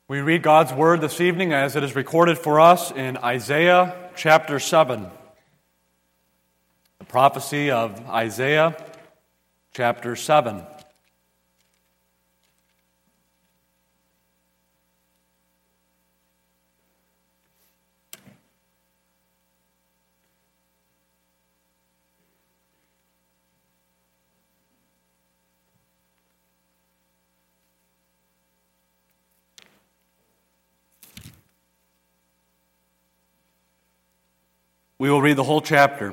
We read God's Word this evening as it is recorded for us in Isaiah chapter 7. The prophecy of Isaiah chapter 7. We will read the whole chapter.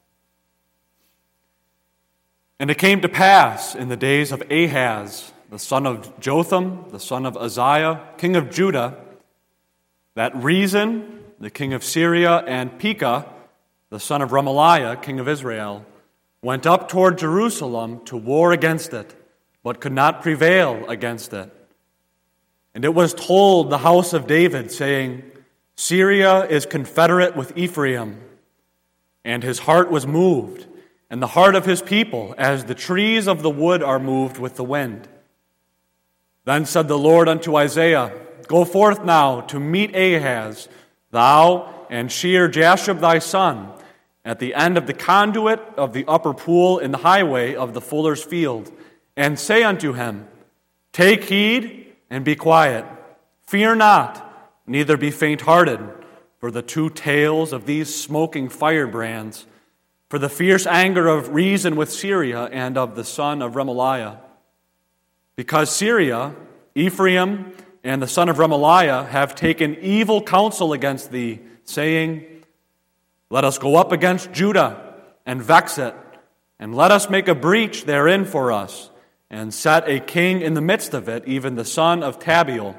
And it came to pass in the days of Ahaz, the son of Jotham, the son of Uzziah, king of Judah, that Rezin, the king of Syria, and Pekah, the son of Remaliah, king of Israel, went up toward Jerusalem to war against it, but could not prevail against it. And it was told the house of David, saying, Syria is confederate with Ephraim. And his heart was moved, and the heart of his people, as the trees of the wood are moved with the wind. Then said the Lord unto Isaiah, Go forth now to meet Ahaz, thou and Shear-Jashub thy son, at the end of the conduit of the upper pool in the highway of the fuller's field, and say unto him, Take heed and be quiet. Fear not, neither be faint-hearted, for the two tails of these smoking firebrands, for the fierce anger of Rezin with Syria and of the son of Remaliah. Because Syria, Ephraim, and the son of Remaliah have taken evil counsel against thee, saying, Let us go up against Judah and vex it, and let us make a breach therein for us, and set a king in the midst of it, even the son of Tabiel.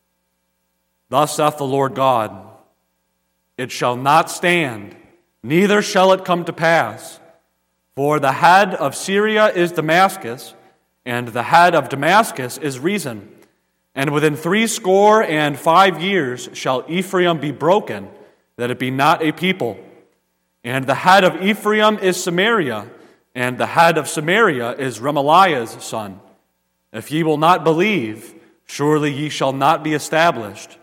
Thus saith the Lord God, It shall not stand, neither shall it come to pass. For the head of Syria is Damascus, and the head of Damascus is Rezin. And within 65 years shall Ephraim be broken, that it be not a people. And the head of Ephraim is Samaria, and the head of Samaria is Remaliah's son. If ye will not believe, surely ye shall not be established.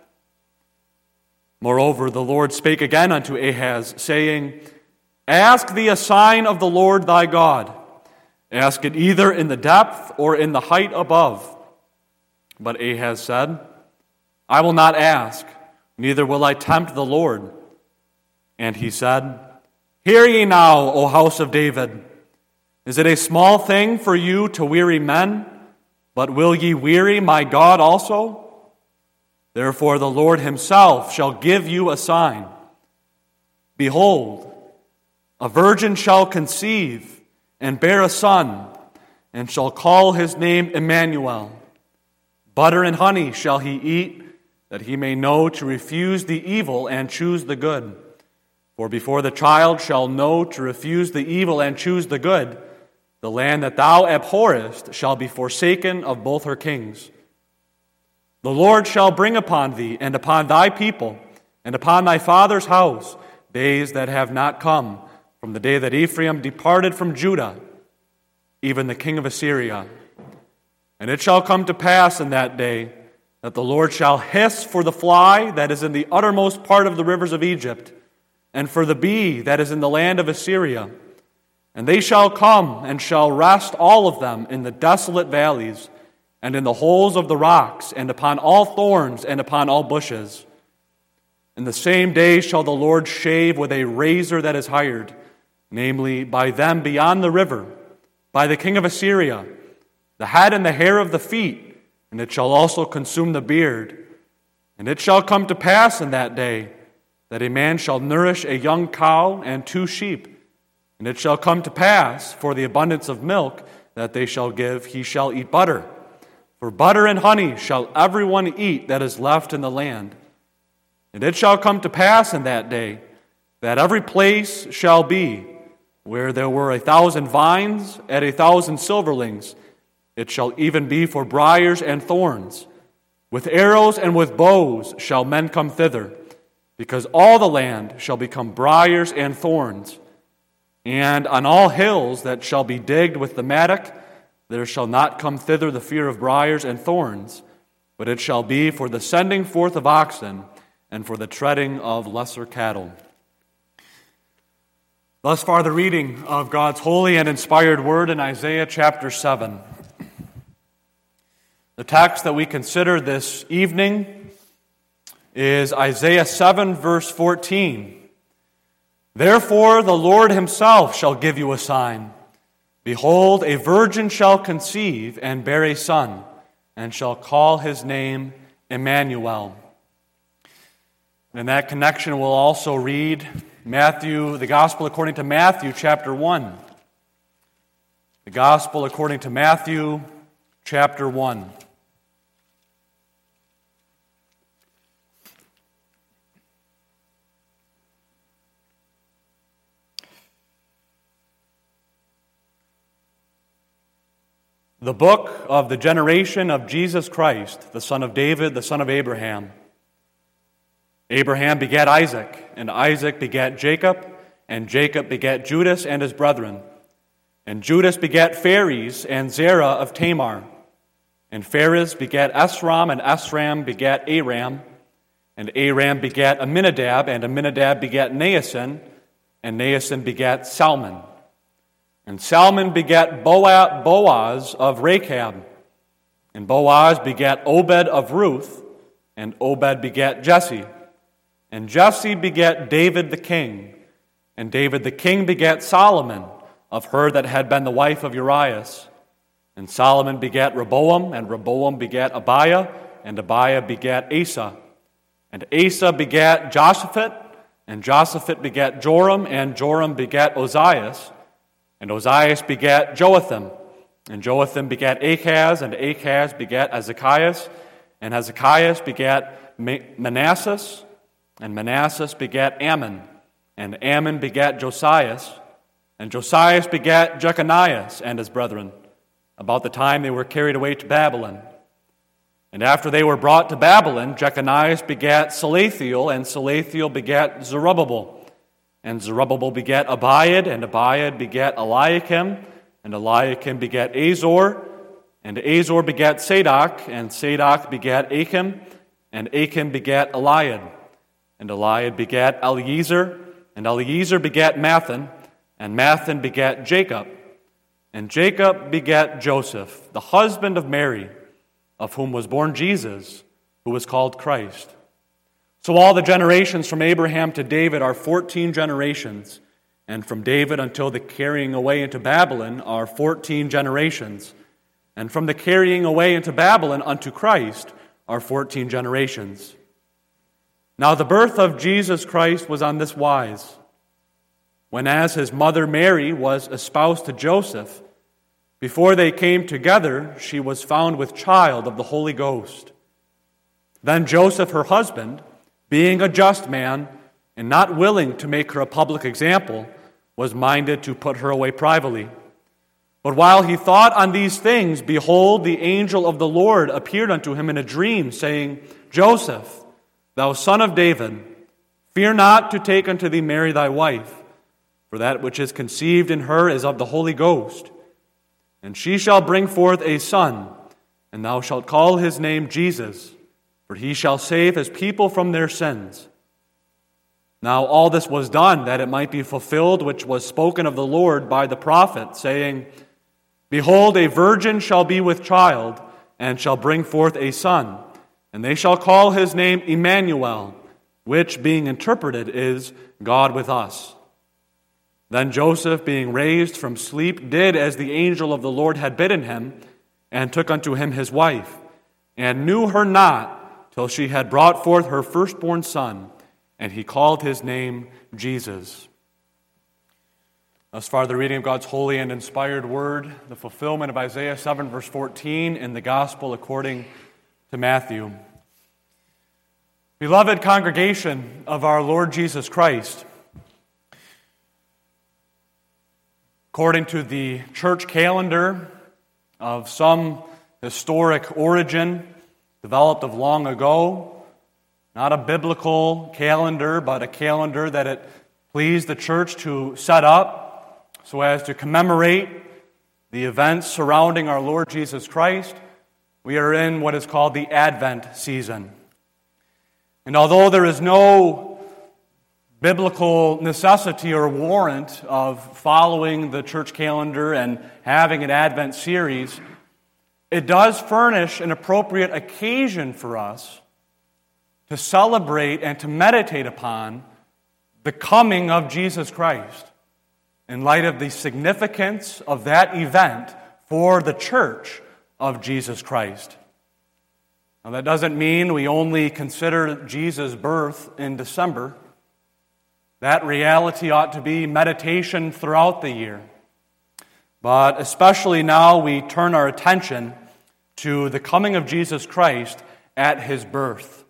Moreover, the Lord spake again unto Ahaz, saying, Ask thee a sign of the Lord thy God. Ask it either in the depth or in the height above. But Ahaz said, I will not ask, neither will I tempt the Lord. And he said, Hear ye now, O house of David. Is it a small thing for you to weary men? But will ye weary my God also? Therefore the Lord himself shall give you a sign. Behold, a virgin shall conceive and bear a son, and shall call his name Emmanuel. Butter and honey shall he eat, that he may know to refuse the evil and choose the good. For before the child shall know to refuse the evil and choose the good, the land that thou abhorrest shall be forsaken of both her kings. The Lord shall bring upon thee and upon thy people and upon thy father's house days that have not come from the day that Ephraim departed from Judah, even the king of Assyria. And it shall come to pass in that day that the Lord shall hiss for the fly that is in the uttermost part of the rivers of Egypt, and for the bee that is in the land of Assyria. And they shall come and shall rest all of them in the desolate valleys, and in the holes of the rocks, and upon all thorns, and upon all bushes. In the same day shall the Lord shave with a razor that is hired, namely, by them beyond the river, by the king of Assyria, the head and the hair of the feet, and it shall also consume the beard. And it shall come to pass in that day that a man shall nourish a young cow and 2 sheep. And it shall come to pass, for the abundance of milk that they shall give, he shall eat butter. For butter and honey shall everyone eat that is left in the land. And it shall come to pass in that day that every place shall be where there were 1,000 vines at 1,000 silverlings. It shall even be for briars and thorns. With arrows and with bows shall men come thither, because all the land shall become briars and thorns. And on all hills that shall be digged with the mattock, there shall not come thither the fear of briars and thorns. but it shall be for the sending forth of oxen and for the treading of lesser cattle. Thus far, the reading of God's holy and inspired word in Isaiah chapter 7. The text that we consider this evening is Isaiah 7, verse 14. Therefore, the Lord himself shall give you a sign. Behold, a virgin shall conceive and bear a son, and shall call his name Emmanuel. And in that connection, we'll also read the Gospel according to Matthew, chapter 1. The Gospel according to Matthew, chapter 1. The book of the generation of Jesus Christ, the son of David, the son of Abraham. Abraham begat Isaac, and Isaac begat Jacob, and Jacob begat Judas and his brethren. And Judas begat Phares and Zerah of Tamar. And Phares begat Esrom, and Esrom begat Aram. And Aram begat Amminadab, and Amminadab begat Naasson, and Naasson begat Salmon. And Salmon begat Boaz of Rechab. And Boaz begat Obed of Ruth, and Obed begat Jesse. And Jesse begat David the king, and David the king begat Solomon of her that had been the wife of Urias. And Solomon begat Rehoboam, and Rehoboam begat Abiah, and Abiah begat Asa. And Asa begat Joshaphat, and Joshaphat begat Joram, and Joram begat Ozias. And Ozias begat Joatham, and Joatham begat Achaz, and Achaz begat Hezekias, and Hezekias begat Manasseh, and Manasseh begat Ammon, and Ammon begat Josias, and Josias begat Jeconias and his brethren, about the time they were carried away to Babylon. And after they were brought to Babylon, Jeconias begat Salathiel, and Salathiel begat Zerubbabel. And Zerubbabel begat Abiad, and Abiad begat Eliakim, and Eliakim begat Azor, and Azor begat Sadoc, and Sadoc begat Achim, and Achim begat Eliad. And Eliad begat Eliezer, and Eliezer begat Mathan, and Mathan begat Jacob. And Jacob begat Joseph, the husband of Mary, of whom was born Jesus, who was called Christ. So all the generations from Abraham to David are 14 generations, and from David until the carrying away into Babylon are 14 generations, and from the carrying away into Babylon unto Christ are 14 generations. Now the birth of Jesus Christ was on this wise. When as his mother Mary was espoused to Joseph, before they came together, she was found with child of the Holy Ghost. Then Joseph, her husband, being a just man, and not willing to make her a public example, was minded to put her away privately. But while he thought on these things, behold, the angel of the Lord appeared unto him in a dream, saying, Joseph, thou son of David, fear not to take unto thee Mary thy wife, for that which is conceived in her is of the Holy Ghost. And she shall bring forth a son, and thou shalt call his name Jesus, for he shall save his people from their sins. Now all this was done, that it might be fulfilled which was spoken of the Lord by the prophet, saying, Behold, a virgin shall be with child, and shall bring forth a son, and they shall call his name Emmanuel, which, being interpreted, is God with us. Then Joseph, being raised from sleep, did as the angel of the Lord had bidden him, and took unto him his wife, and knew her not till she had brought forth her firstborn son, and he called his name Jesus. Thus far, the reading of God's holy and inspired word, the fulfillment of Isaiah 7, verse 14, in the Gospel according to Matthew. Beloved congregation of our Lord Jesus Christ, according to the church calendar of some historic origin, developed of long ago, not a biblical calendar, but a calendar that it pleased the church to set up so as to commemorate the events surrounding our Lord Jesus Christ, We are in what is called the Advent season. And although there is no biblical necessity or warrant of following the church calendar and having an Advent series, it does furnish an appropriate occasion for us to celebrate and to meditate upon the coming of Jesus Christ in light of the significance of that event for the church of Jesus Christ. Now, that doesn't mean we only consider Jesus' birth in December. That reality ought to be meditation throughout the year. But especially now we turn our attention to the coming of Jesus Christ at his birth.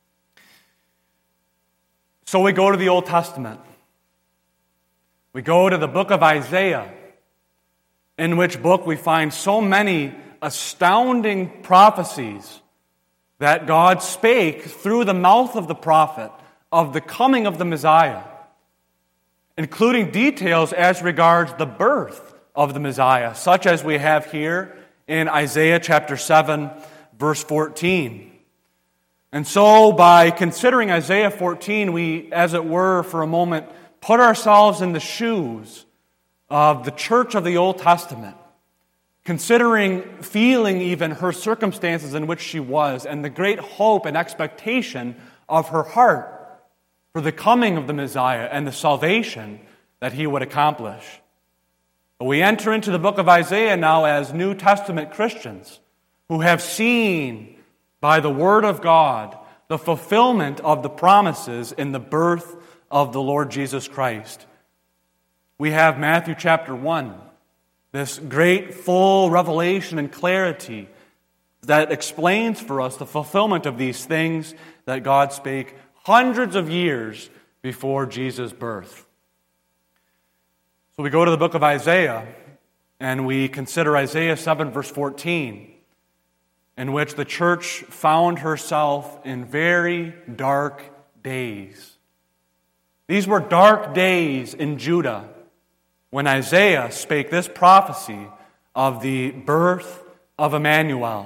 So we go to the Old Testament. We go to the book of Isaiah, in which book we find so many astounding prophecies that God spake through the mouth of the prophet of the coming of the Messiah, including details as regards the birth of the Messiah, such as we have here in Isaiah chapter 7, verse 14. And so by considering Isaiah 14, we, as it were, for a moment, put ourselves in the shoes of the church of the Old Testament, considering, feeling even her circumstances in which she was, and the great hope and expectation of her heart for the coming of the Messiah and the salvation that he would accomplish. But we enter into the book of Isaiah now as New Testament Christians who have seen by the Word of God the fulfillment of the promises in the birth of the Lord Jesus Christ. We have Matthew chapter 1, this great full revelation and clarity that explains for us the fulfillment of these things that God spake hundreds of years before Jesus' birth. So we go to the book of Isaiah, and we consider Isaiah 7, verse 14, in which the church found herself in very dark days. These were dark days in Judah when Isaiah spake this prophecy of the birth of Emmanuel.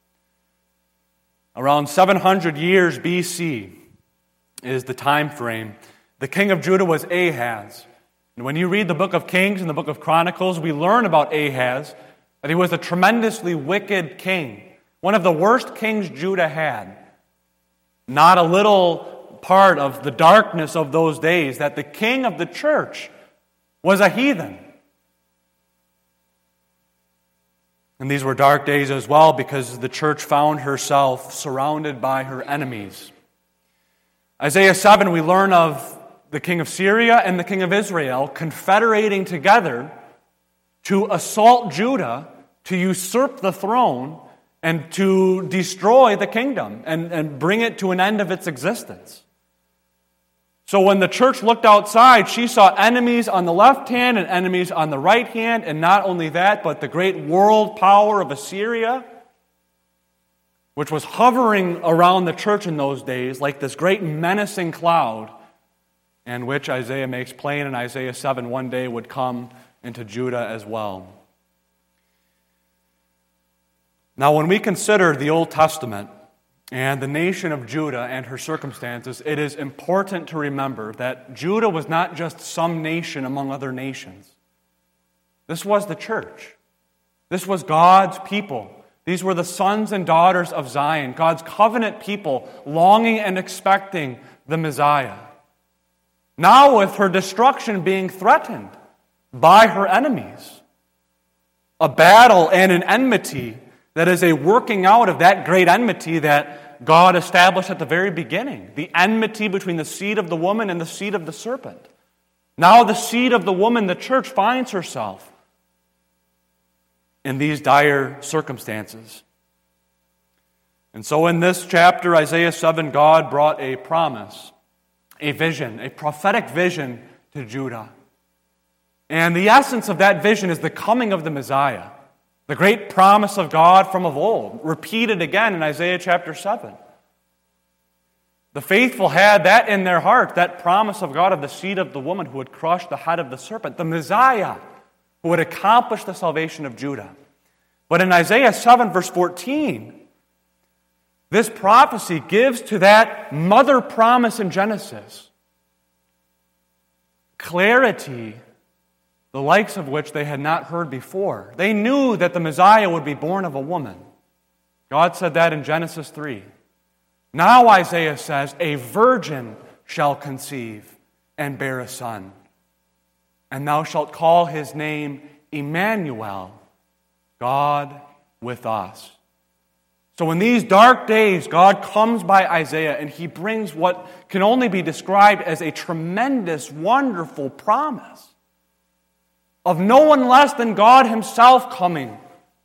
Around 700 years BC is the time frame. The king of Judah was Ahaz. And when you read the book of Kings and the book of Chronicles, we learn about Ahaz, that he was a tremendously wicked king, one of the worst kings Judah had. Not a little part of the darkness of those days, that the king of the church was a heathen. And these were dark days as well because the church found herself surrounded by her enemies. Isaiah 7, we learn of the king of Syria and the king of Israel confederating together to assault Judah, to usurp the throne, and to destroy the kingdom and bring it to an end of its existence. So when the church looked outside, she saw enemies on the left hand and enemies on the right hand, and not only that, but the great world power of Assyria, which was hovering around the church in those days like this great menacing cloud, and which Isaiah makes plain in Isaiah 7 one day would come into Judah as well. Now, when we consider the Old Testament and the nation of Judah and her circumstances, it is important to remember that Judah was not just some nation among other nations. This was the church. This was God's people. These were the sons and daughters of Zion, God's covenant people, longing and expecting the Messiah. Now with her destruction being threatened by her enemies, a battle and an enmity that is a working out of that great enmity that God established at the very beginning, the enmity between the seed of the woman and the seed of the serpent. Now the seed of the woman, the church, finds herself in these dire circumstances. And so in this chapter, Isaiah 7, God brought a promise, a vision, a prophetic vision to Judah. And the essence of that vision is the coming of the Messiah, the great promise of God from of old, repeated again in Isaiah chapter 7. The faithful had that in their heart, that promise of God of the seed of the woman who would crush the head of the serpent, the Messiah who would accomplish the salvation of Judah. But in Isaiah 7, verse 14, this prophecy gives to that mother promise in Genesis clarity, the likes of which they had not heard before. They knew that the Messiah would be born of a woman. God said that in Genesis 3. Now Isaiah says, a virgin shall conceive and bear a son, and thou shalt call his name Emmanuel, God with us. So in these dark days, God comes by Isaiah and he brings what can only be described as a tremendous, wonderful promise of no one less than God himself coming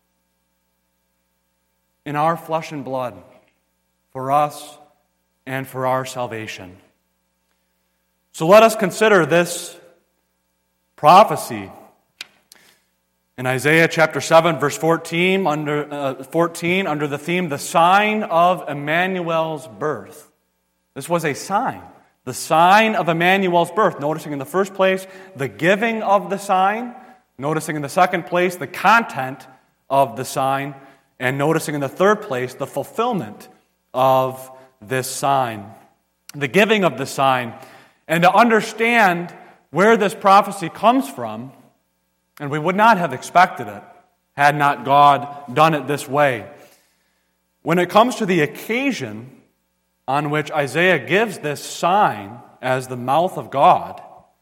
in our flesh and blood for us and for our salvation. So let us consider this prophecy in Isaiah chapter 7, verse 14, under the theme, the sign of Emmanuel's birth. This was a sign, the sign of Emmanuel's birth. Noticing in the first place, the giving of the sign. Noticing in the second place, the content of the sign. And noticing in the third place, the fulfillment of this sign. The giving of the sign. And to understand where this prophecy comes from, and we would not have expected it had not God done it this way. When it comes to the occasion on which Isaiah gives this sign as the mouth of God,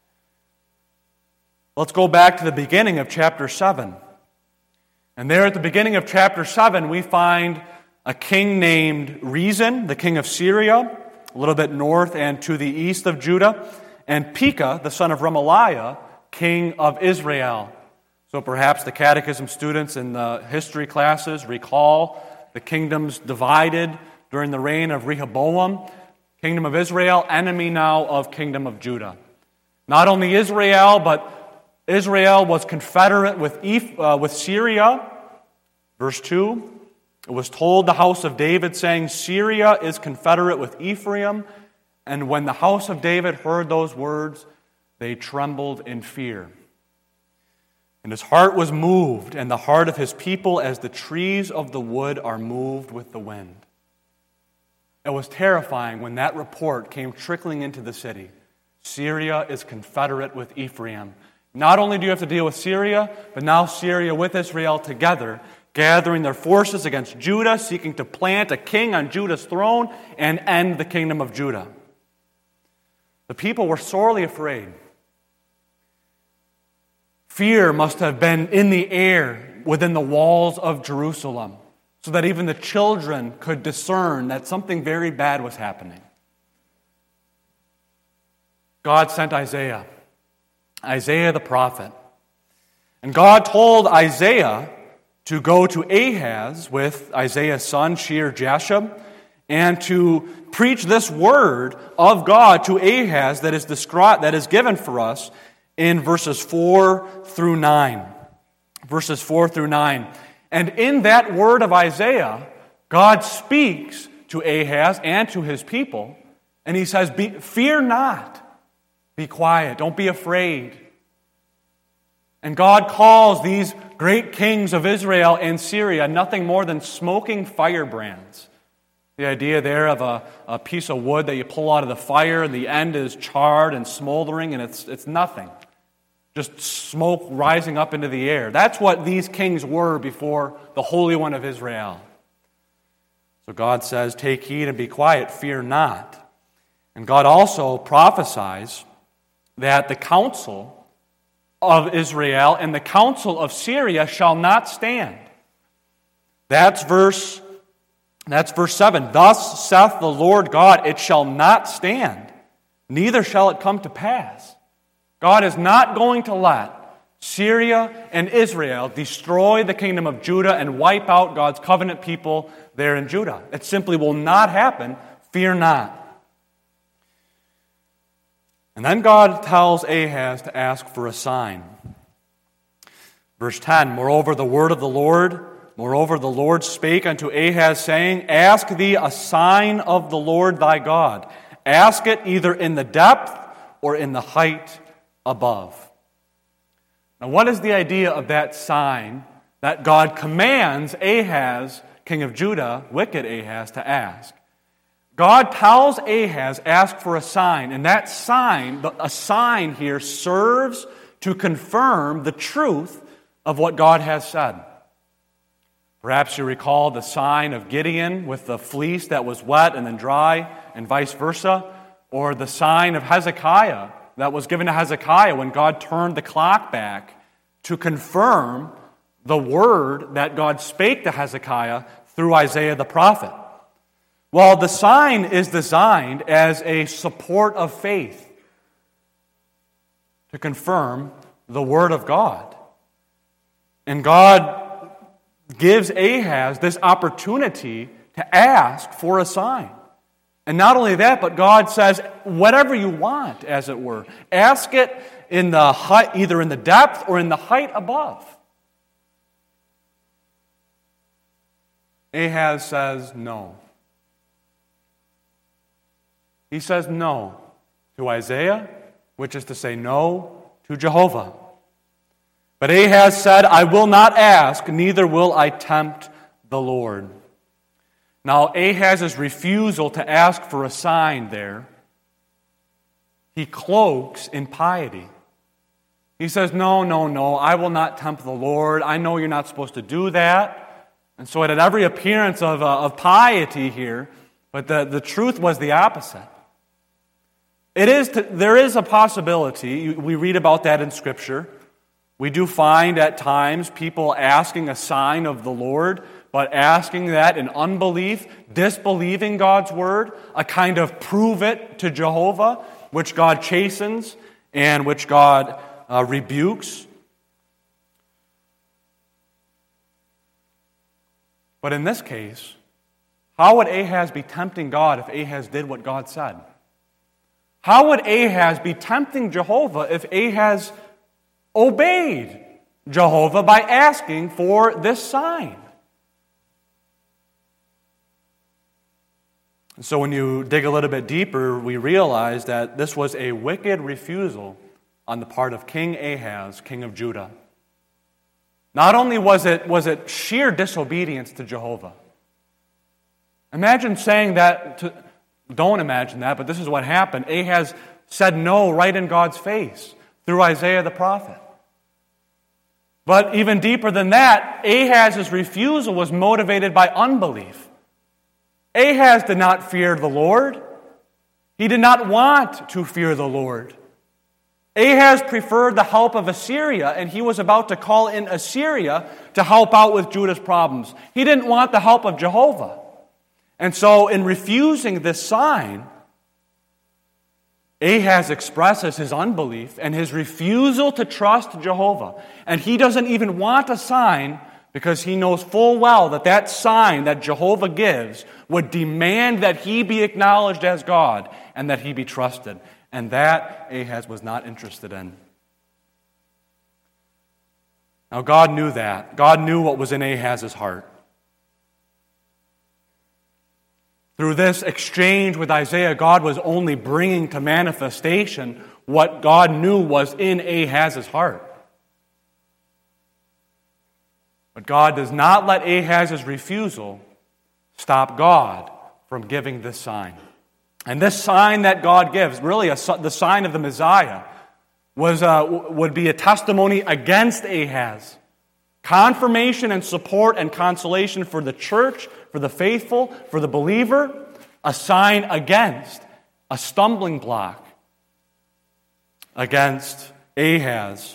let's go back to the beginning of chapter 7. And there at the beginning of chapter 7, we find a king named Rezin, the king of Syria, a little bit north and to the east of Judah, and Pekah, the son of Remaliah, king of Israel. So perhaps the catechism students in the history classes recall the kingdoms divided during the reign of Rehoboam. Kingdom of Israel, enemy now of kingdom of Judah. Not only Israel, but Israel was confederate with Syria. Verse 2, it was told the house of David, saying, Syria is confederate with Ephraim. And when the house of David heard those words, they trembled in fear. And his heart was moved, and the heart of his people as the trees of the wood are moved with the wind. It was terrifying when that report came trickling into the city. Syria is confederate with Ephraim. Not only do you have to deal with Syria, but now Syria with Israel together, gathering their forces against Judah, seeking to plant a king on Judah's throne and end the kingdom of Judah. The people were sorely afraid. Fear must have been in the air within the walls of Jerusalem, so that even the children could discern that something very bad was happening. God sent Isaiah the prophet. And God told Isaiah to go to Ahaz with Isaiah's son, Shear-Jashub, and to preach this word of God to Ahaz that is given for us in verses 4 through 9. Verses 4 through 9. And in that word of Isaiah, God speaks to Ahaz and to his people, and he says, fear not, be quiet, don't be afraid. And God calls these great kings of Israel and Syria nothing more than smoking firebrands. The idea there of a piece of wood that you pull out of the fire and the end is charred and smoldering and it's nothing. Just smoke rising up into the air. That's what these kings were before the Holy One of Israel. So God says, take heed and be quiet, fear not. And God also prophesies that the counsel of Israel and the counsel of Syria shall not stand. That's verse 7. Thus saith the Lord God, it shall not stand, neither shall it come to pass. God is not going to let Syria and Israel destroy the kingdom of Judah and wipe out God's covenant people there in Judah. It simply will not happen. Fear not. And then God tells Ahaz to ask for a sign. Verse 10, Moreover, the Lord spake unto Ahaz, saying, Ask thee a sign of the Lord thy God. Ask it either in the depth or in the height above. Now, what is the idea of that sign that God commands Ahaz, king of Judah, wicked Ahaz, to ask. God tells Ahaz, ask for a sign, and that sign, a sign here, serves to confirm the truth of what God has said. Perhaps you recall the sign of Gideon with the fleece that was wet and then dry, and vice versa, or the sign of Hezekiah that was given to Hezekiah when God turned the clock back to confirm the word that God spake to Hezekiah through Isaiah the prophet. Well, the sign is designed as a support of faith to confirm the word of God. And God gives Ahaz this opportunity to ask for a sign. And not only that, but God says, whatever you want, as it were. Ask it in the height, either in the depth or in the height above. Ahaz says no. He says no to Isaiah, which is to say no to Jehovah. But Ahaz said, I will not ask, neither will I tempt the Lord. Now, Ahaz's refusal to ask for a sign there, he cloaks in piety. He says, no, I will not tempt the Lord. I know you're not supposed to do that. And so it had every appearance of piety here, but the truth was the opposite. There is a possibility, we read about that in Scripture. We do find at times people asking a sign of the Lord, but asking that in unbelief, disbelieving God's word, a kind of prove it to Jehovah, which God chastens and which God rebukes. But in this case, how would Ahaz be tempting God if Ahaz did what God said? How would Ahaz be tempting Jehovah if Ahaz obeyed Jehovah by asking for this sign? So when you dig a little bit deeper, we realize that this was a wicked refusal on the part of King Ahaz, king of Judah. Not only was it sheer disobedience to Jehovah. Imagine saying that don't imagine that, but this is what happened. Ahaz said no right in God's face through Isaiah the prophet. But even deeper than that, Ahaz's refusal was motivated by unbelief. Ahaz did not fear the Lord. He did not want to fear the Lord. Ahaz preferred the help of Assyria, and he was about to call in Assyria to help out with Judah's problems. He didn't want the help of Jehovah. And so in refusing this sign, Ahaz expresses his unbelief and his refusal to trust Jehovah. And he doesn't even want a sign because he knows full well that that sign that Jehovah gives would demand that he be acknowledged as God and that he be trusted. And that Ahaz was not interested in. Now God knew that. God knew what was in Ahaz's heart. Through this exchange with Isaiah, God was only bringing to manifestation what God knew was in Ahaz's heart. But God does not let Ahaz's refusal stop God from giving this sign. And this sign that God gives, really the sign of the Messiah, would be a testimony against Ahaz. Confirmation and support and consolation for the church, for the faithful, for the believer. A sign against, a stumbling block against Ahaz.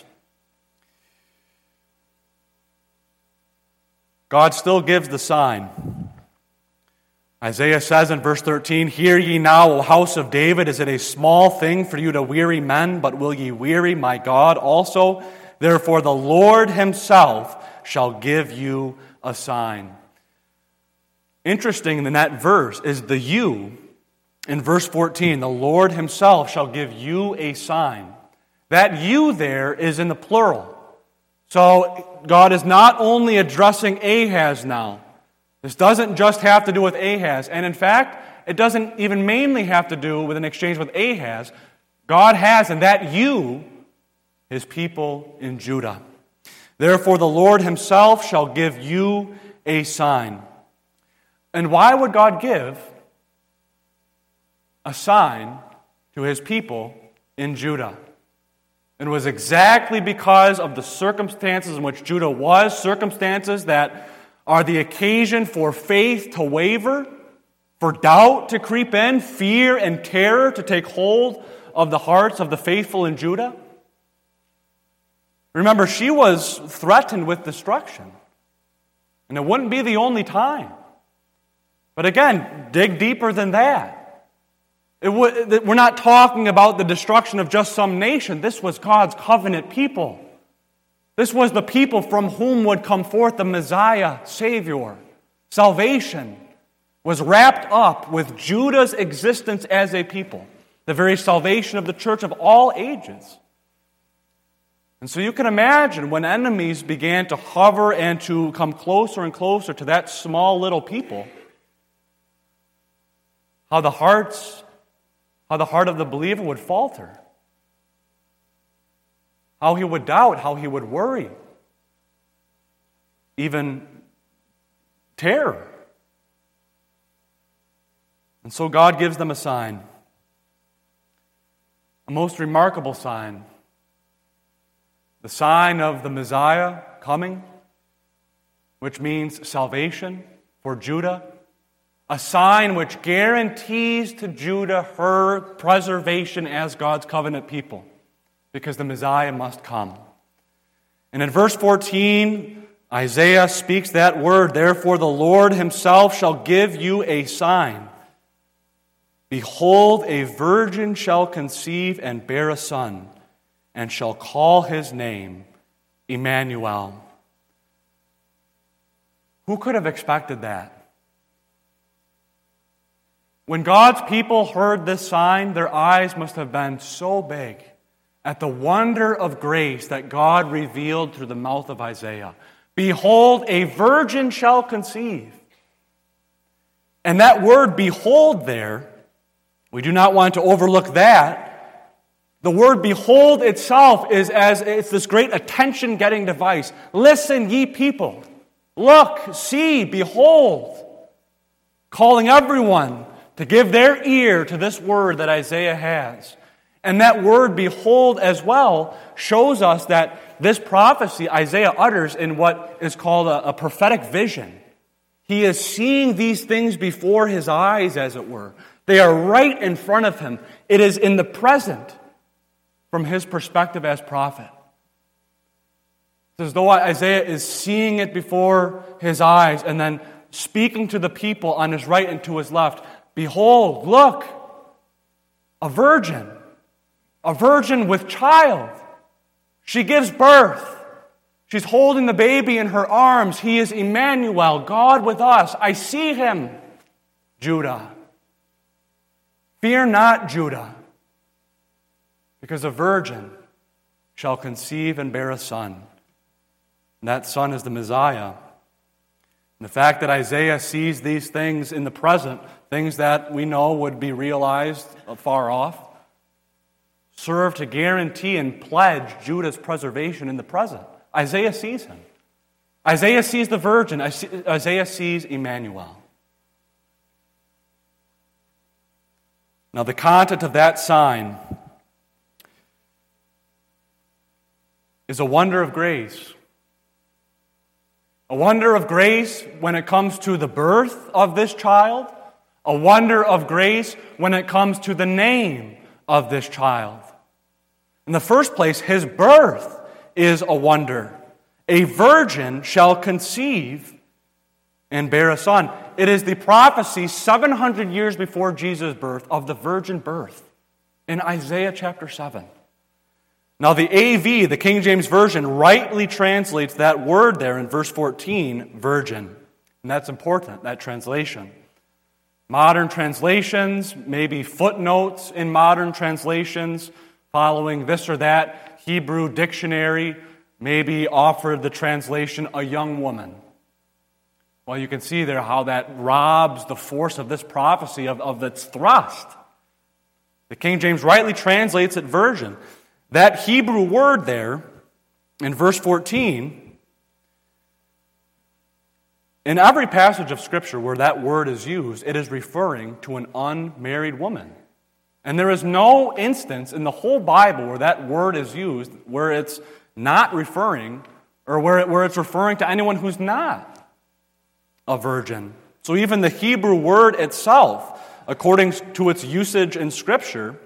God still gives the sign. Isaiah says in verse 13, Hear ye now, O house of David, is it a small thing for you to weary men, but will ye weary my God also? Therefore the Lord himself shall give you a sign. Interesting in that verse is the you in verse 14. The Lord himself shall give you a sign. That you there is in the plural. So God is not only addressing Ahaz now. This doesn't just have to do with Ahaz. And in fact, it doesn't even mainly have to do with an exchange with Ahaz. God has in that you his people in Judah. Therefore the Lord himself shall give you a sign. And why would God give a sign to his people in Judah? It was exactly because of the circumstances in which Judah was, circumstances that are the occasion for faith to waver, for doubt to creep in, fear and terror to take hold of the hearts of the faithful in Judah. Remember, she was threatened with destruction. And it wouldn't be the only time. But again, dig deeper than that. We're not talking about the destruction of just some nation. This was God's covenant people. This was the people from whom would come forth the Messiah, Savior. Salvation was wrapped up with Judah's existence as a people, the very salvation of the church of all ages. And so you can imagine when enemies began to hover and to come closer and closer to that small little people, how the heart of the believer would falter, how he would doubt, how he would worry, even terror. And so God gives them a sign, a most remarkable sign, the sign of the Messiah coming, which means salvation for Judah, a sign which guarantees to Judah her preservation as God's covenant people, because the Messiah must come. And in verse 14, Isaiah speaks that word, therefore the Lord himself shall give you a sign. Behold, a virgin shall conceive and bear a son, and shall call his name Emmanuel. Who could have expected that? When God's people heard this sign, their eyes must have been so big at the wonder of grace that God revealed through the mouth of Isaiah. Behold, a virgin shall conceive. And that word behold there, we do not want to overlook that. The word behold itself it's this great attention-getting device. Listen, ye people. Look, see, behold. Calling everyone to give their ear to this word that Isaiah has. And that word, behold, as well, shows us that this prophecy Isaiah utters in what is called a prophetic vision. He is seeing these things before his eyes, as it were. They are right in front of him. It is in the present from his perspective as prophet. It's as though Isaiah is seeing it before his eyes and then speaking to the people on his right and to his left. Behold, look, a virgin with child. She gives birth. She's holding the baby in her arms. He is Emmanuel, God with us. I see him, Judah. Fear not, Judah, because a virgin shall conceive and bear a son. And that son is the Messiah. And the fact that Isaiah sees these things in the present, things that we know would be realized far off, serve to guarantee and pledge Judah's preservation in the present. Isaiah sees him. Isaiah sees the virgin. Isaiah sees Emmanuel. Now, the content of that sign is a wonder of grace. A wonder of grace when it comes to the birth of this child. A wonder of grace when it comes to the name of this child. In the first place, his birth is a wonder. A virgin shall conceive and bear a son. It is the prophecy 700 years before Jesus' birth of the virgin birth in Isaiah chapter 7. Now the AV, the King James Version, rightly translates that word there in verse 14, virgin. And that's important, that translation. Modern translations, maybe footnotes in modern translations, following this or that Hebrew dictionary, maybe offered the translation, a young woman. Well, you can see there how that robs the force of this prophecy of its thrust. The King James rightly translates it virgin. That Hebrew word there, in verse 14, In every passage of Scripture where that word is used, it is referring to an unmarried woman. And there is no instance in the whole Bible where that word is used where it's not referring, or where it's referring to anyone who's not a virgin. So even the Hebrew word itself, according to its usage in Scripture,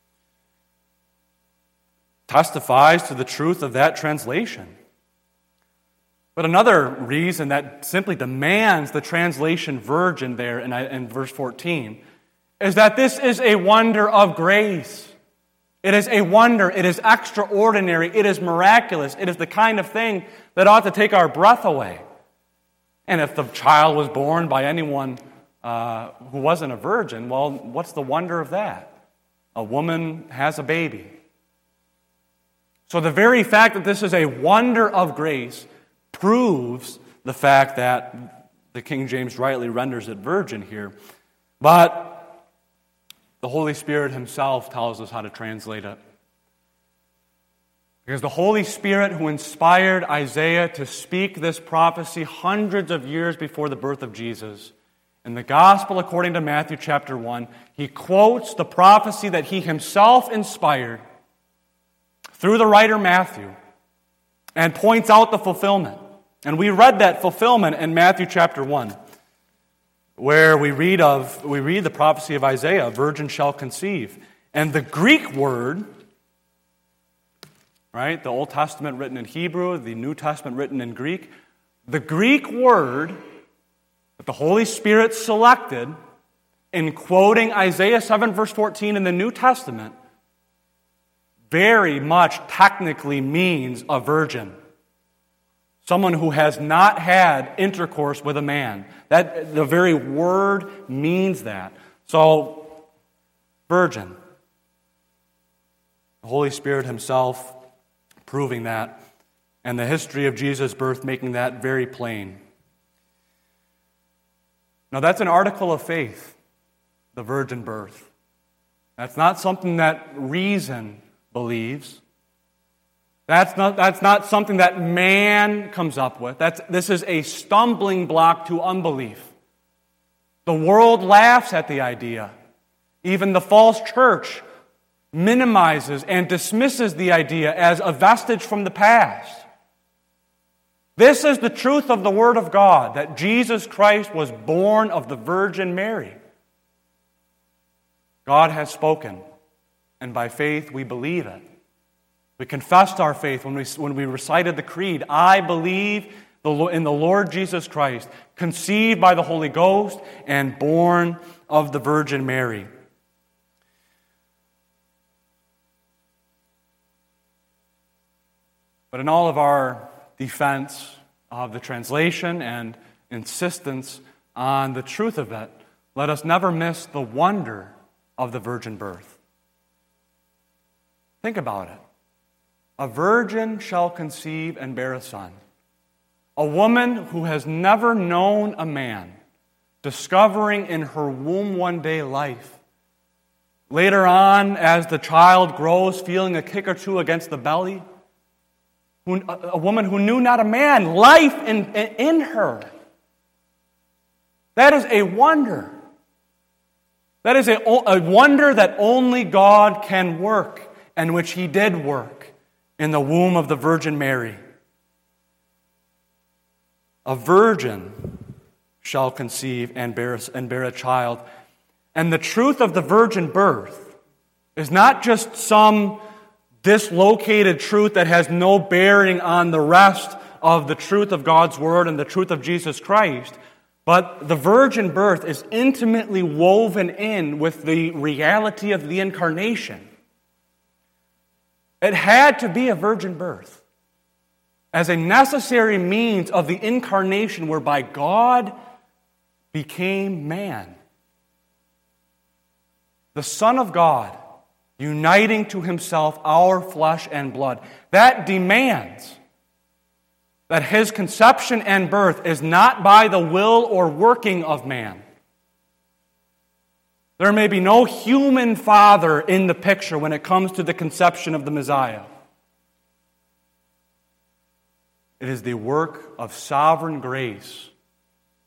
testifies to the truth of that translation. But another reason that simply demands the translation virgin there in verse 14 is that this is a wonder of grace. It is a wonder. It is extraordinary. It is miraculous. It is the kind of thing that ought to take our breath away. And if the child was born by anyone who wasn't a virgin, well, what's the wonder of that? A woman has a baby. So the very fact that this is a wonder of grace proves the fact that the King James rightly renders it virgin here. But the Holy Spirit himself tells us how to translate it. Because the Holy Spirit who inspired Isaiah to speak this prophecy hundreds of years before the birth of Jesus, in the Gospel according to Matthew chapter 1, he quotes the prophecy that he himself inspired through the writer Matthew and points out the fulfillment. And we read that fulfillment in Matthew chapter 1, where we read the prophecy of Isaiah, a virgin shall conceive. And the Greek word, right, the Old Testament written in Hebrew, the New Testament written in Greek, the Greek word that the Holy Spirit selected in quoting Isaiah 7 verse 14 in the New Testament very much technically means a virgin. Someone who has not had intercourse with a man. That the very word means that. So, virgin. The Holy Spirit himself proving that, and the history of Jesus' birth making that very plain. Now that's an article of faith, the virgin birth. That's not something that reason believes. That's not something that man comes up with. This is a stumbling block to unbelief. The world laughs at the idea. Even the false church minimizes and dismisses the idea as a vestige from the past. This is the truth of the Word of God, that Jesus Christ was born of the Virgin Mary. God has spoken, and by faith we believe it. We confessed our faith when we recited the creed. I believe in the Lord Jesus Christ, conceived by the Holy Ghost and born of the Virgin Mary. But in all of our defense of the translation and insistence on the truth of it, let us never miss the wonder of the virgin birth. Think about it. A virgin shall conceive and bear a son. A woman who has never known a man, discovering in her womb one day life. Later on, as the child grows, feeling a kick or two against the belly. A woman who knew not a man, life in her. That is a wonder. That is a wonder that only God can work, and which He did work in the womb of the Virgin Mary. A virgin shall conceive and bear a child. And the truth of the virgin birth is not just some dislocated truth that has no bearing on the rest of the truth of God's Word and the truth of Jesus Christ, but the virgin birth is intimately woven in with the reality of the incarnation. It had to be a virgin birth as a necessary means of the incarnation whereby God became man. The Son of God uniting to Himself our flesh and blood. That demands that His conception and birth is not by the will or working of man. There may be no human father in the picture when it comes to the conception of the Messiah. It is the work of sovereign grace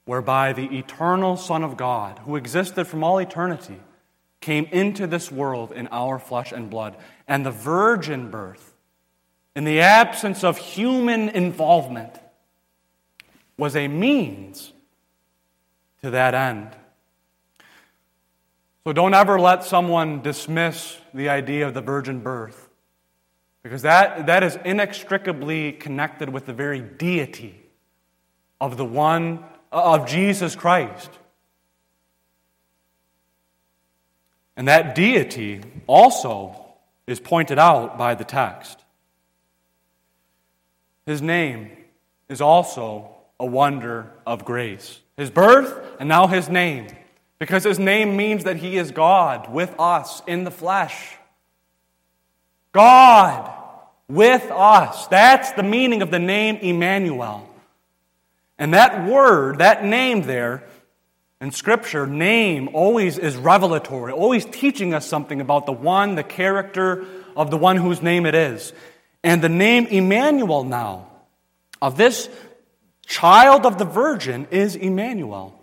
whereby the eternal Son of God, who existed from all eternity, came into this world in our flesh and blood. And the virgin birth, in the absence of human involvement, was a means to that end. So don't ever let someone dismiss the idea of the virgin birth, because that is inextricably connected with the very deity of Jesus Christ. And that deity also is pointed out by the text. His name is also a wonder of grace. His birth and now his name. Because his name means that he is God with us in the flesh. God with us. That's the meaning of the name Emmanuel. And that word, that name there, in Scripture, name always is revelatory, always teaching us something about the character of the one whose name it is. And the name Emmanuel now, of this child of the Virgin, is Emmanuel.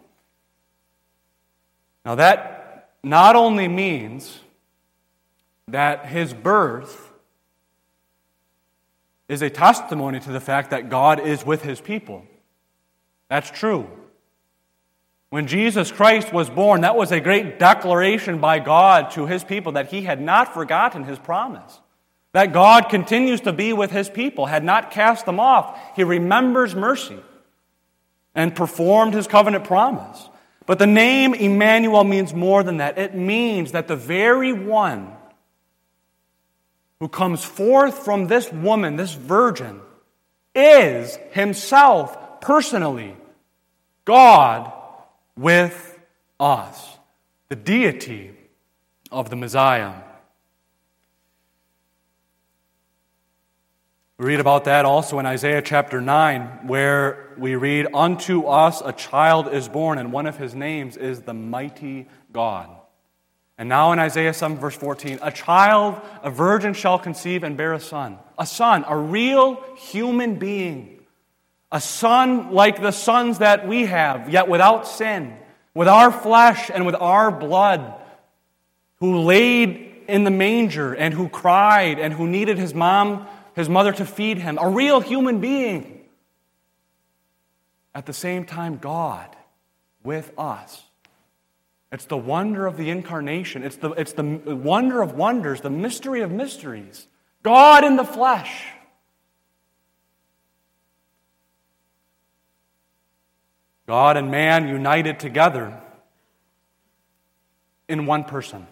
Now that not only means that his birth is a testimony to the fact that God is with his people. That's true. When Jesus Christ was born, that was a great declaration by God to his people that he had not forgotten his promise. That God continues to be with his people, had not cast them off. He remembers mercy and performed his covenant promise. But the name Emmanuel means more than that. It means that the very one who comes forth from this woman, this virgin, is himself personally God with us, the deity of the Messiah. We read about that also in Isaiah chapter 9, where we read, "Unto us a child is born, and one of his names is the mighty God." And now in Isaiah 7, verse 14, a virgin shall conceive and bear a son, a real human being, a son like the sons that we have, yet without sin, with our flesh and with our blood, who laid in the manger and who cried and who needed his mother to feed him, a real human being. At the same time, God with us. It's the wonder of the incarnation. It's the wonder of wonders, the mystery of mysteries. God in the flesh. God and man united together in one person.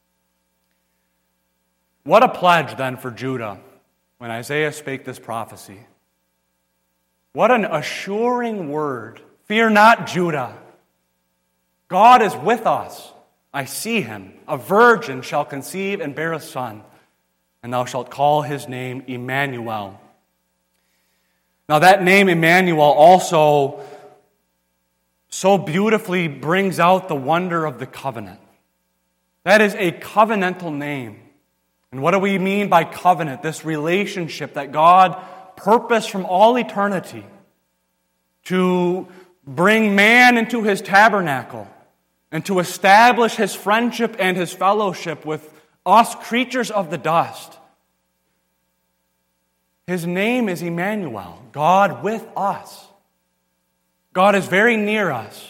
What a pledge then for Judah when Isaiah spake this prophecy. What an assuring word. Fear not, Judah. God is with us. I see him. A virgin shall conceive and bear a son, and thou shalt call his name Emmanuel. Now that name Emmanuel also so beautifully brings out the wonder of the covenant. That is a covenantal name. And what do we mean by covenant? This relationship that God purposed from all eternity to bring man into his tabernacle and to establish his friendship and his fellowship with us creatures of the dust. His name is Emmanuel, God with us. God is very near us.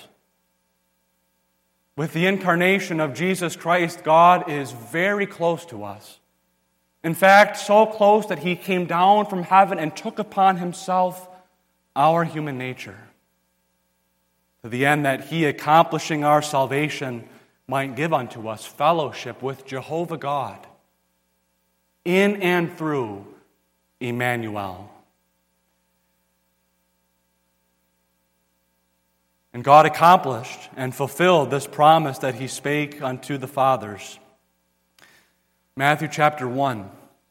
With the incarnation of Jesus Christ, God is very close to us. In fact, so close that he came down from heaven and took upon himself our human nature, to the end that he, accomplishing our salvation, might give unto us fellowship with Jehovah God in and through Emmanuel. And God accomplished and fulfilled this promise that he spake unto the fathers. Matthew chapter 1.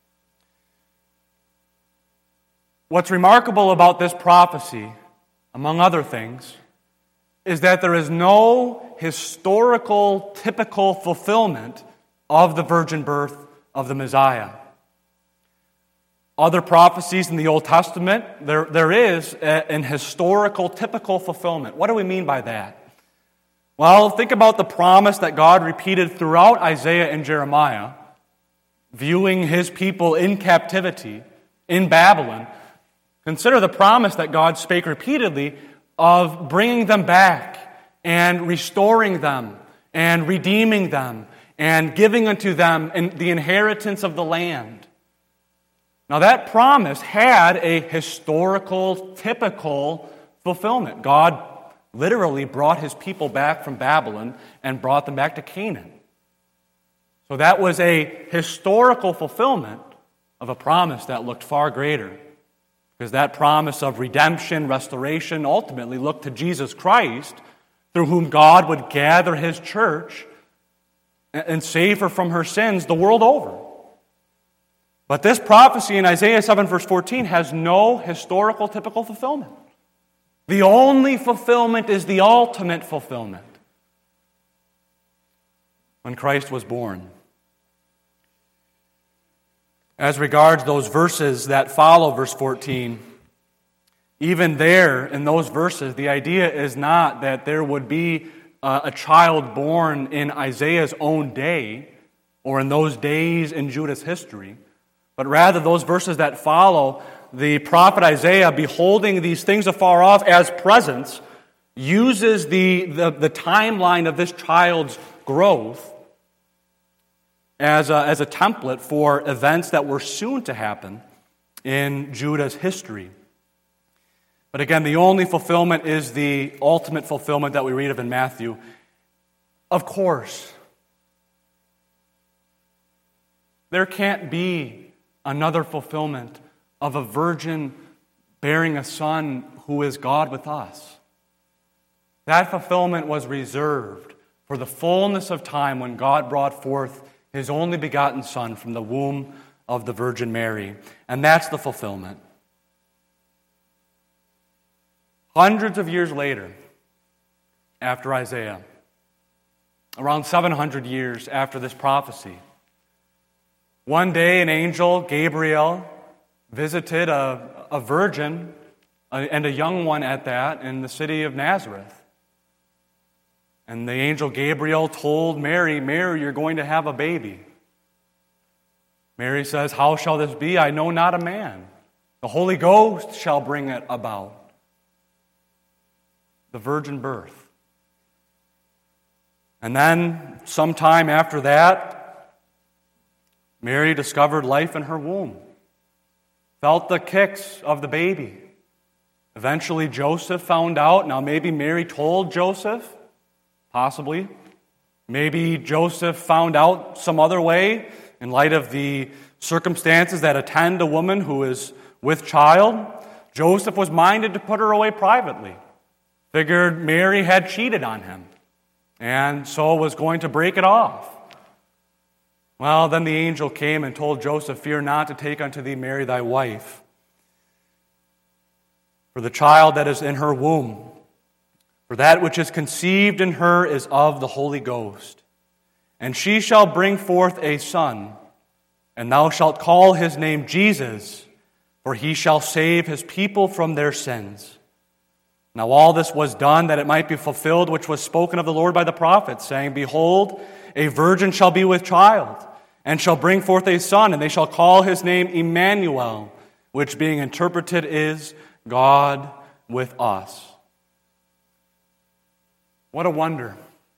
What's remarkable about this prophecy, among other things, is that there is no historical, typical fulfillment of the virgin birth of the Messiah. other prophecies in the Old Testament, there is an historical, typical fulfillment. What do we mean by that? Well, think about the promise that God repeated throughout Isaiah and Jeremiah, viewing his people in captivity in Babylon. Consider the promise that God spake repeatedly of bringing them back and restoring them and redeeming them and giving unto them the inheritance of the land. Now that promise had a historical, typical fulfillment. God literally brought his people back from Babylon and brought them back to Canaan. So that was a historical fulfillment of a promise that looked far greater. Because that promise of redemption, restoration, ultimately looked to Jesus Christ, through whom God would gather his church and save her from her sins the world over. But this prophecy in Isaiah 7 verse 14 has no historical typical fulfillment. The only fulfillment is the ultimate fulfillment. When Christ was born. As regards those verses that follow verse 14, even there in those verses, the idea is not that there would be a child born in Isaiah's own day or in those days in Judah's history. But rather, those verses that follow, the prophet Isaiah, beholding these things afar off as presents, uses the timeline of this child's growth as a template for events that were soon to happen in Judah's history. But again, the only fulfillment is the ultimate fulfillment that we read of in Matthew. Of course, there can't be another fulfillment of a virgin bearing a son who is God with us. That fulfillment was reserved for the fullness of time when God brought forth his only begotten Son from the womb of the Virgin Mary. And that's the fulfillment. Hundreds of years later, after Isaiah, around 700 years after this prophecy, one day, an angel, Gabriel, visited a virgin, and a young one at that, in the city of Nazareth. And the angel Gabriel told Mary, "Mary, you're going to have a baby." Mary says, "How shall this be? I know not a man. The Holy Ghost shall bring it about." The virgin birth. And then, sometime after that, Mary discovered life in her womb, felt the kicks of the baby. Eventually, Joseph found out. Now, maybe Mary told Joseph, possibly. Maybe Joseph found out some other way in light of the circumstances that attend a woman who is with child. Joseph was minded to put her away privately. Figured Mary had cheated on him, and so was going to break it off. Well, then the angel came and told Joseph, "Fear not to take unto thee Mary thy wife, for the child that is in her womb, for that which is conceived in her is of the Holy Ghost. And she shall bring forth a son, and thou shalt call his name Jesus, for he shall save his people from their sins." Now all this was done that it might be fulfilled which was spoken of the Lord by the prophet, saying, "Behold, a virgin shall be with child, and shall bring forth a son, and they shall call his name Emmanuel," which being interpreted is God with us. What a wonder.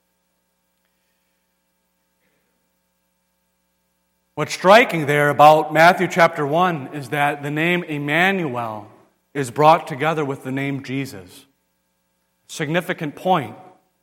What's striking there about Matthew chapter 1 is that the name Emmanuel is brought together with the name Jesus. Significant point.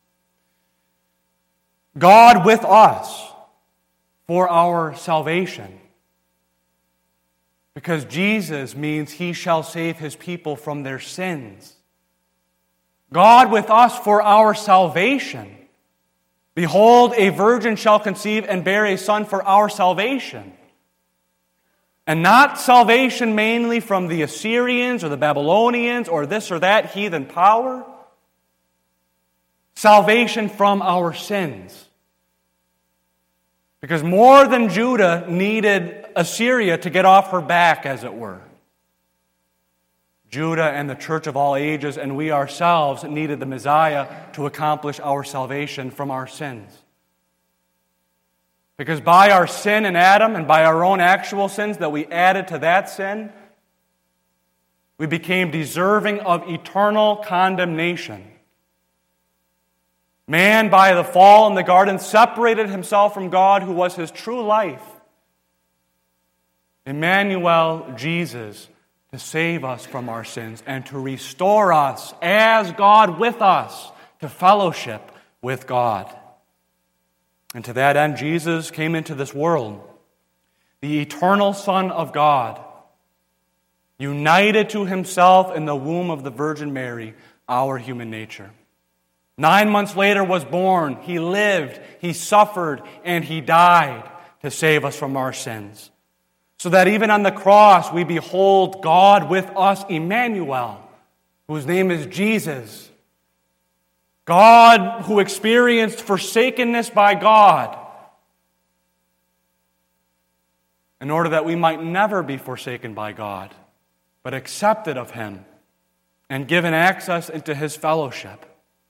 God with us for our salvation. Because Jesus means he shall save his people from their sins. God with us for our salvation. Behold, a virgin shall conceive and bear a son for our salvation. And not salvation mainly from the Assyrians or the Babylonians or this or that heathen power. Salvation from our sins. Because more than Judah needed Assyria to get off her back, as it were. Judah and the church of all ages and we ourselves needed the Messiah to accomplish our salvation from our sins. Because by our sin in Adam and by our own actual sins that we added to that sin, we became deserving of eternal condemnation. Man, by the fall in the garden, separated himself from God, who was his true life. Emmanuel, Jesus, to save us from our sins and to restore us as God with us to fellowship with God. And to that end, Jesus came into this world, the eternal Son of God, united to himself in the womb of the Virgin Mary, our human nature. 9 months later was born. He lived, he suffered, and he died to save us from our sins. So that even on the cross we behold God with us, Emmanuel, whose name is Jesus. God who experienced forsakenness by God in order that we might never be forsaken by God, but accepted of him and given access into his fellowship.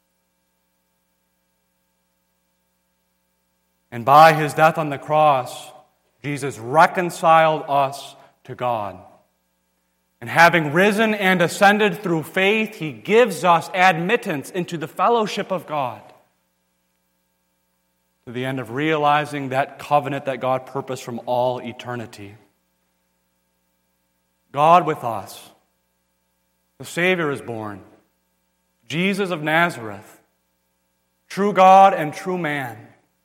And by his death on the cross, Jesus reconciled us to God. And having risen and ascended through faith, he gives us admittance into the fellowship of God, to the end of realizing that covenant that God purposed from all eternity. God with us. The Savior is born. Jesus of Nazareth, true God and true man,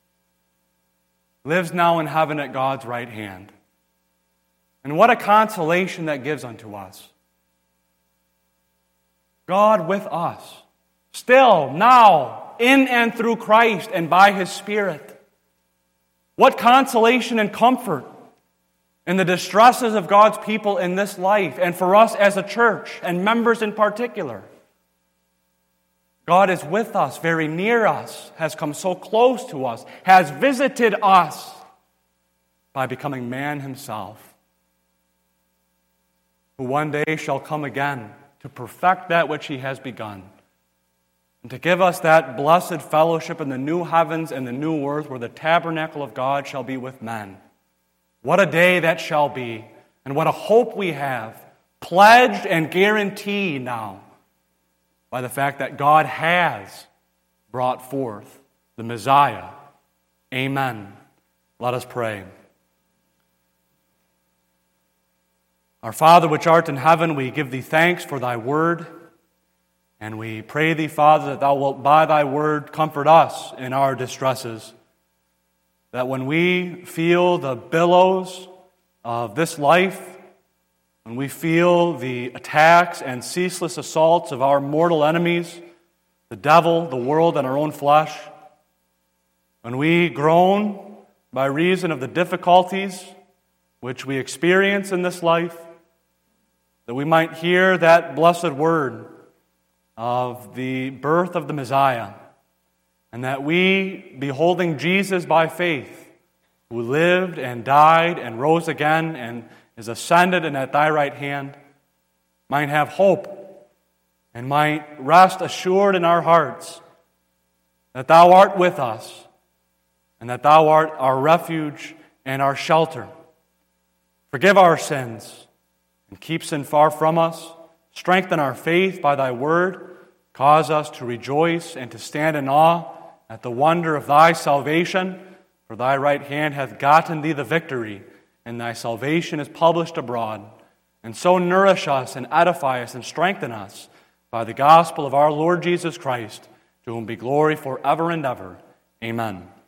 lives now in heaven at God's right hand. And what a consolation that gives unto us. God with us, still, now, in and through Christ and by his Spirit. What consolation and comfort in the distresses of God's people in this life, and for us as a church, and members in particular. God is with us, very near us, has come so close to us, has visited us by becoming man himself, who one day shall come again to perfect that which he has begun, and to give us that blessed fellowship in the new heavens and the new earth where the tabernacle of God shall be with men. What a day that shall be, and what a hope we have, pledged and guaranteed now by the fact that God has brought forth the Messiah. Amen. Let us pray. Our Father which art in heaven, we give thee thanks for thy word, and we pray thee, Father, that thou wilt by thy word comfort us in our distresses, that when we feel the billows of this life, when we feel the attacks and ceaseless assaults of our mortal enemies, the devil, the world, and our own flesh, when we groan by reason of the difficulties which we experience in this life, that we might hear that blessed word of the birth of the Messiah, and that we, beholding Jesus by faith, who lived and died and rose again and is ascended and at thy right hand, might have hope and might rest assured in our hearts that thou art with us and that thou art our refuge and our shelter. Forgive our sins and keep sin far from us. Strengthen our faith by thy word. Cause us to rejoice and to stand in awe at the wonder of thy salvation, for thy right hand hath gotten thee the victory, and thy salvation is published abroad. And so nourish us and edify us and strengthen us by the gospel of our Lord Jesus Christ, to whom be glory forever and ever. Amen.